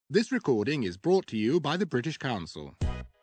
This recording is brought to you by the British Council.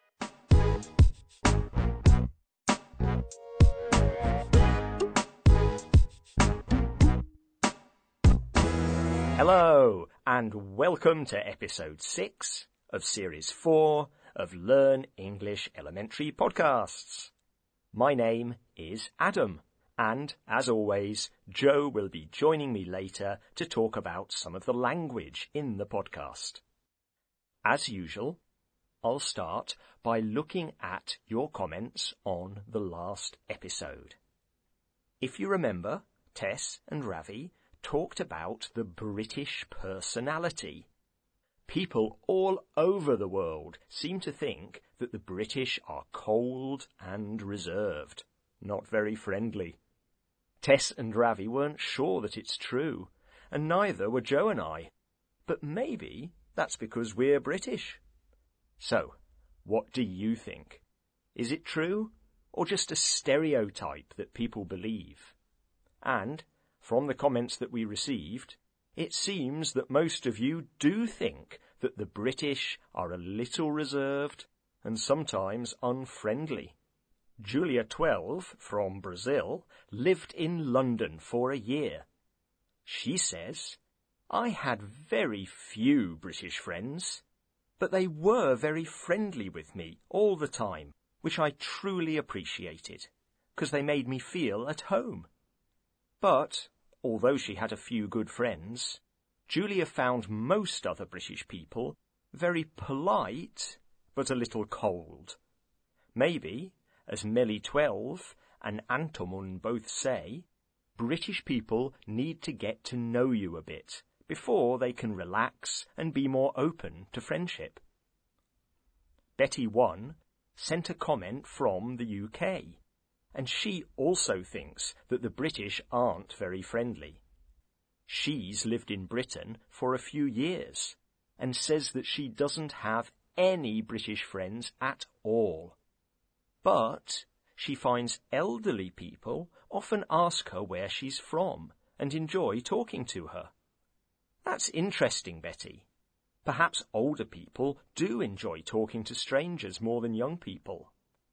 Hello, and welcome to episode 6 of series 4 of Learn English Elementary podcasts. My name is Adam, and as always, Joe will be joining me later to talk about some of the language in the podcast. As usual, I'll start by looking at your comments on the last episode. If you remember, Tess and Ravi talked about the British personality. People all over the world seem to think that the British are cold and reserved, not very friendly. Tess and Ravi weren't sure that it's true, and neither were Joe and I. But maybe that's because we're British. So, what do you think? Is it true, or just a stereotype that people believe? And from the comments that we received, it seems that most of you do think that the British are a little reserved and sometimes unfriendly. Julia, 12, from Brazil, lived in London for a year. She says, "I had very few British friends, but they were very friendly with me all the time, which I truly appreciated, because they made me feel at home." But although she had a few good friends, Julia found most other British people very polite, but a little cold. Maybe, as Melly, 12, and Antomun both say, British people need to get to know you a bit before they can relax and be more open to friendship. Betty, 1, sent a comment from the UK. And she also thinks that the British aren't very friendly. She's lived in Britain for a few years and says that she doesn't have any British friends at all. But she finds elderly people often ask her where she's from and enjoy talking to her. That's interesting, Betty. Perhaps older people do enjoy talking to strangers more than young people.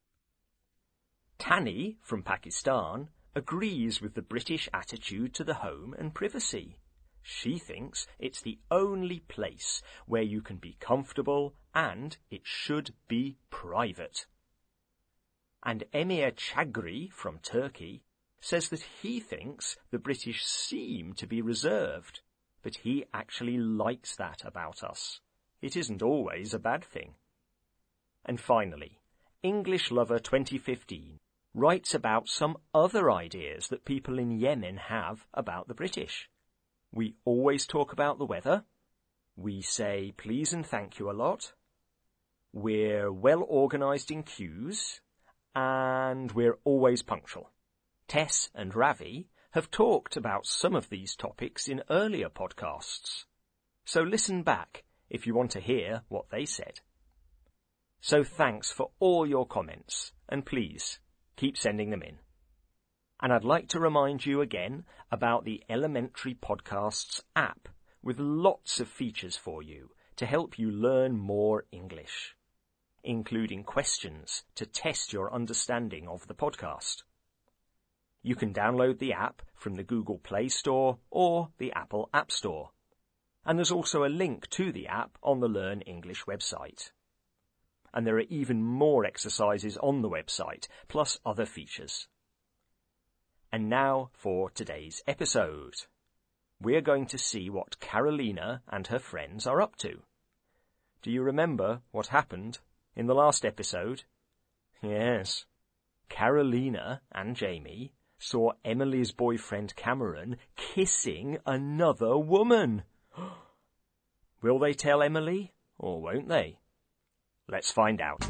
Tani, from Pakistan, agrees with the British attitude to the home and privacy. She thinks it's the only place where you can be comfortable and it should be private. And Emir Chagri, from Turkey, says that he thinks the British seem to be reserved, but he actually likes that about us. It isn't always a bad thing. And finally, English Lover 2015 writes about some other ideas that people in Yemen have about the British. We always talk about the weather. We say please and thank you a lot. We're well organised in queues. And we're always punctual. Tess and Ravi have talked about some of these topics in earlier podcasts. So listen back if you want to hear what they said. So thanks for all your comments, and please, keep sending them in. And I'd like to remind you again about the Elementary Podcasts app with lots of features for you to help you learn more English, including questions to test your understanding of the podcast. You can download the app from the Google Play Store or the Apple App Store. And there's also a link to the app on the Learn English website. And there are even more exercises on the website, plus other features. And now for today's episode. We're going to see what Carolina and her friends are up to. Do you remember what happened in the last episode? Yes. Carolina and Jamie saw Emily's boyfriend Cameron kissing another woman. Will they tell Emily, or won't they? Let's find out.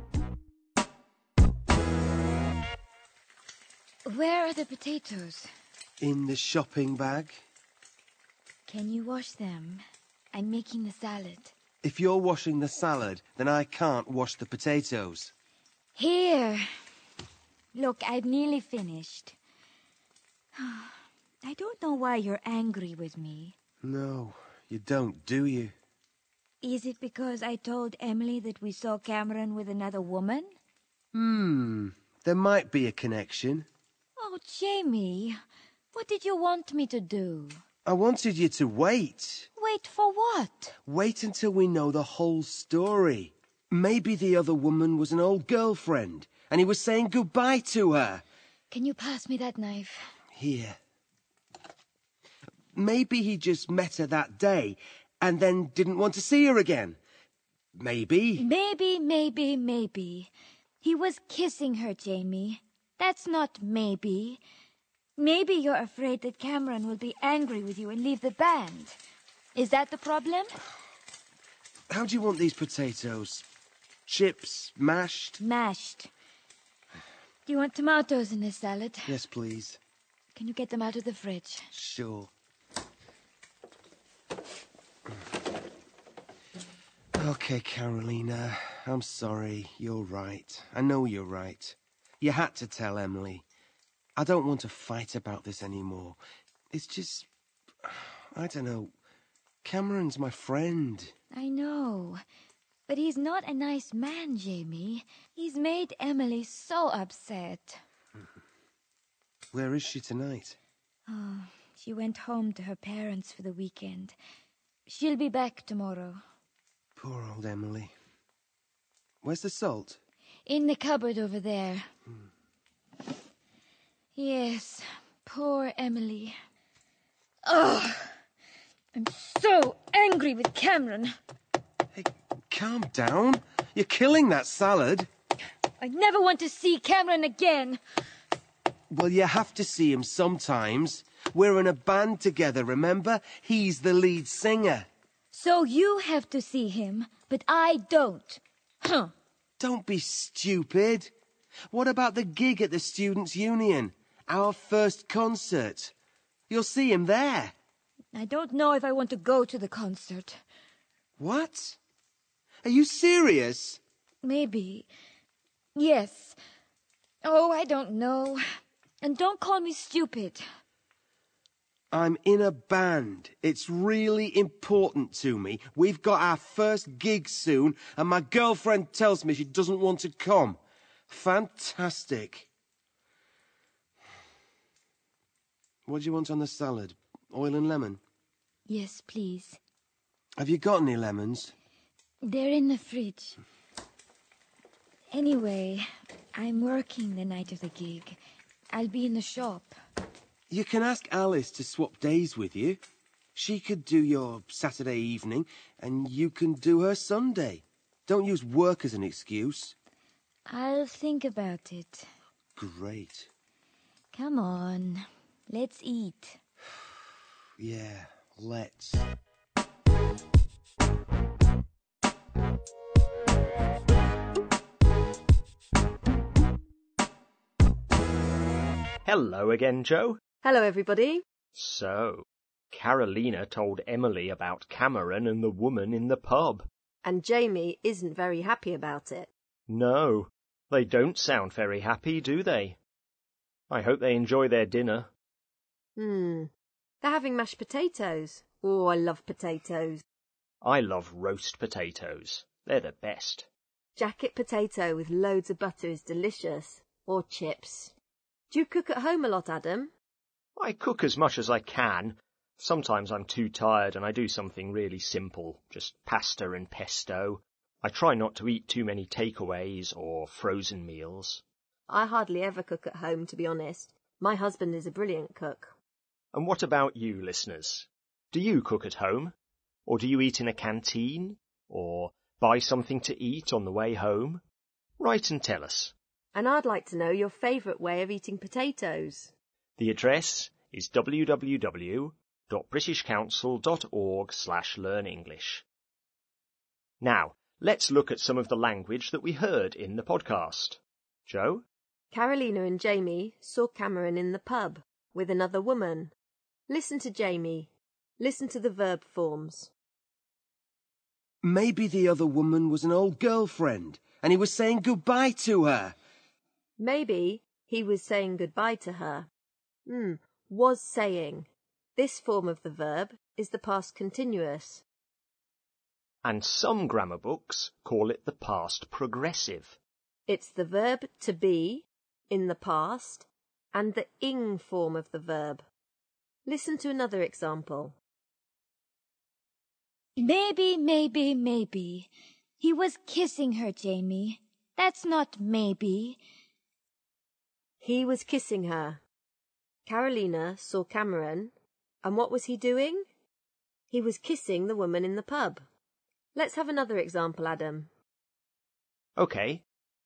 Where are the potatoes? In the shopping bag. Can you wash them? I'm making the salad. If you're washing the salad, then I can't wash the potatoes. Here. Look, I've nearly finished. I don't know why you're angry with me. No, you don't, do you? Is it because I told Emily that we saw Cameron with another woman? There might be a connection. Oh, Jamie, what did you want me to do? I wanted you to wait. Wait for what? Wait until we know the whole story. Maybe the other woman was an old girlfriend, and he was saying goodbye to her. Can you pass me that knife? Here. Maybe he just met her that day, and then didn't want to see her again. Maybe. Maybe. He was kissing her, Jamie. That's not maybe. Maybe you're afraid that Cameron will be angry with you and leave the band. Is that the problem? How do you want these potatoes? Chips? Mashed? Mashed. Do you want tomatoes in this salad? Yes, please. Can you get them out of the fridge? Sure. Okay, Carolina. I'm sorry. You're right. I know you're right. You had to tell Emily. I don't want to fight about this anymore. It's just... I don't know. Cameron's my friend. I know. But he's not a nice man, Jamie. He's made Emily so upset. Where is she tonight? Oh, she went home to her parents for the weekend. She'll be back tomorrow. Poor old Emily. Where's the salt? In the cupboard over there. Yes, poor Emily. Oh, I'm so angry with Cameron. Hey, calm down. You're killing that salad. I never want to see Cameron again. Well, you have to see him sometimes. We're in a band together, remember? He's the lead singer. So you have to see him, but I don't. Huh. Don't be stupid. What about the gig at the Students' Union? Our first concert. You'll see him there. I don't know if I want to go to the concert. What? Are you serious? Maybe. Yes. Oh, I don't know. And don't call me stupid. I'm in a band. It's really important to me. We've got our first gig soon, and my girlfriend tells me she doesn't want to come. Fantastic. What do you want on the salad? Oil and lemon? Yes, please. Have you got any lemons? They're in the fridge. Anyway, I'm working the night of the gig. I'll be in the shop. You can ask Alice to swap days with you. She could do your Saturday evening, and you can do her Sunday. Don't use work as an excuse. I'll think about it. Great. Come on, let's eat. Yeah, let's. Hello again, Joe. Hello, everybody. So, Carolina told Emily about Cameron and the woman in the pub. And Jamie isn't very happy about it. No, they don't sound very happy, do they? I hope they enjoy their dinner. They're having mashed potatoes. Oh, I love potatoes. I love roast potatoes. They're the best. Jacket potato with loads of butter is delicious. Or chips. Do you cook at home a lot, Adam? I cook as much as I can. Sometimes I'm too tired and I do something really simple, just pasta and pesto. I try not to eat too many takeaways or frozen meals. I hardly ever cook at home, to be honest. My husband is a brilliant cook. And what about you, listeners? Do you cook at home? Or do you eat in a canteen? Or buy something to eat on the way home? Write and tell us. And I'd like to know your favourite way of eating potatoes. The address is www.britishcouncil.org/learnenglish. Now, let's look at some of the language that we heard in the podcast. Joe? Carolina and Jamie saw Cameron in the pub with another woman. Listen to Jamie. Listen to the verb forms. Maybe the other woman was an old girlfriend, and he was saying goodbye to her. Maybe he was saying goodbye to her. Was saying. This form of the verb is the past continuous. and some grammar books call it the past progressive. It's the verb to be in the past and the ing form of the verb. Listen to another example. Maybe, maybe, maybe. He was kissing her, Jamie. That's not maybe. He was kissing her. Carolina saw Cameron, and what was he doing? He was kissing the woman in the pub. Let's have another example, Adam. Okay.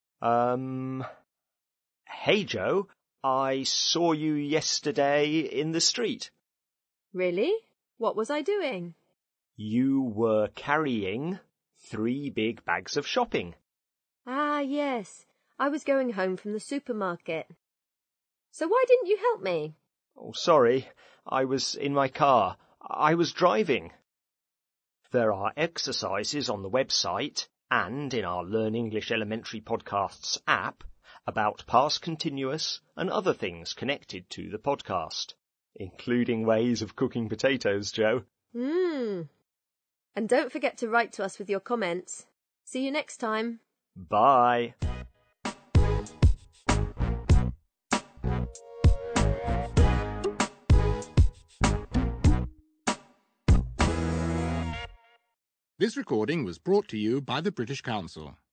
Hey Joe, I saw you yesterday in the street. Really? What was I doing? You were carrying 3 big bags of shopping. Ah, yes. I was going home from the supermarket. So why didn't you help me? Oh, sorry. I was in my car. I was driving. There are exercises on the website and in our Learn English Elementary Podcasts app about past continuous and other things connected to the podcast, including ways of cooking potatoes, Joe. And don't forget to write to us with your comments. See you next time. Bye. This recording was brought to you by the British Council.